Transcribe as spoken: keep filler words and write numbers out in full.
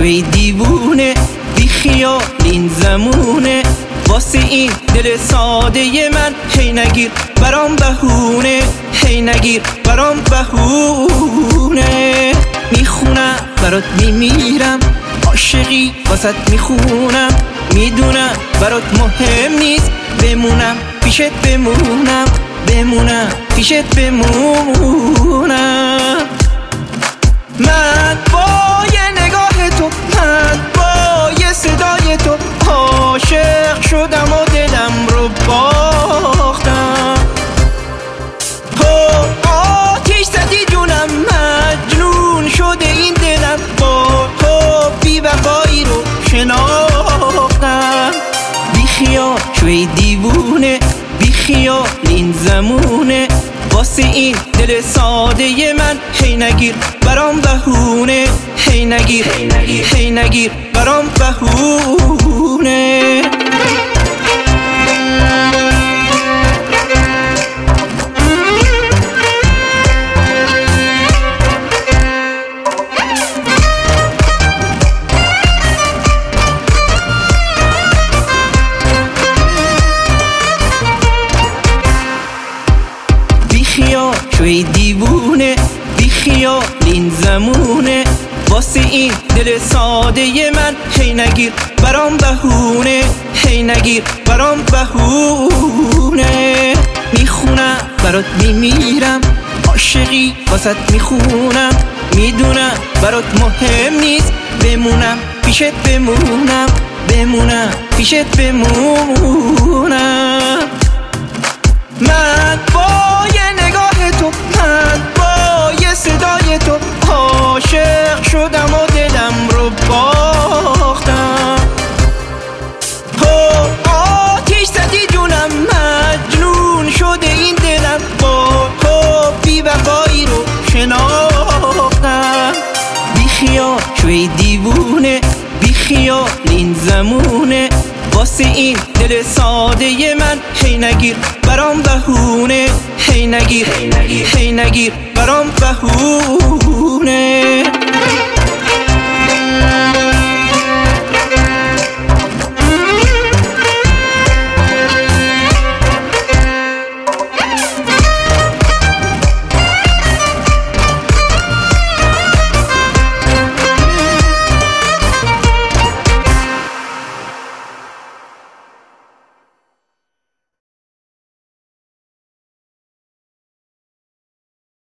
شوی دیوونه، بی خیال این زمونه، واسه این دل ساده من هی نگیر برام بهونه، هی نگیر برام بهونه. میخونم برات میمیرم، عاشقی واسط میخونم، میدونم برات مهم نیست بمونم پیشت، بمونم بمونم پیشت بمونم. من با یه نگاه تو، من با یه صدای تو عاشق شدم و دلم رو باختم. آتیش زدی جونم، مجنون شده این دلم، با تو بی وفایی رو شناختم. بی خیال شوی دیوونه، بی خیال این زمونه، واسه این دل ساده من هی نگیر برام بهونه، هی نگیر هی نگیر برام بهونه. شوی دیوونه، بی خیال این زمونه، واسه این دل ساده من هی نگیر برام بهونه، هی نگیر برام بهونه. میخونم برات میمیرم، عاشقی واسط میخونم، میدونم برات مهم نیست بمونم پیشت، بمونم بمونم پیشت بمونم. من با یه نگاه تو، من با یه صدای تو عاشق شدم و دلم رو باختم. آتیش زدی جونم، مجنون شده این دلم، با تو بی وفایی رو شناختم. بی خیال شوی دیوونه، بی خیال این زمونه، واسه این دل ساده من هی نگیر برام بهونه، هی نگیر هی نگیر برام بهونه.